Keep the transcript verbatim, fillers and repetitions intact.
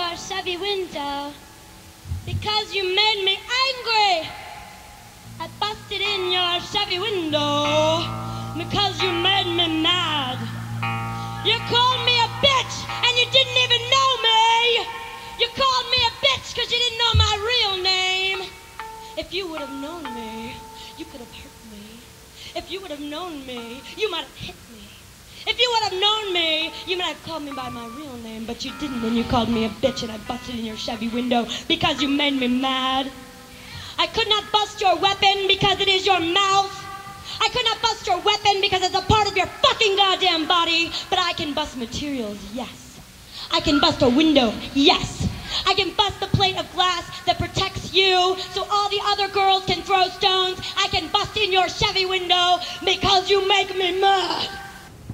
your Chevy window because you made me angry. I busted in your Chevy window because you made me mad. You called me a bitch and you didn't even know me. You called me a bitch because you didn't know my real name. If you would have known me, you could have hurt me. If you would have known me, you might have hit me. If you would have known me, you might have called me by my real name, but you didn't, and you called me a bitch, and I busted in your Chevy window because you made me mad. I could not bust your weapon because it is your mouth. I could not bust your weapon because it's a part of your fucking goddamn body, but I can bust materials, yes. I can bust a window, yes. I can bust the plate of glass that protects you so all the other girls can throw stones. I can bust in your Chevy window because you make me mad.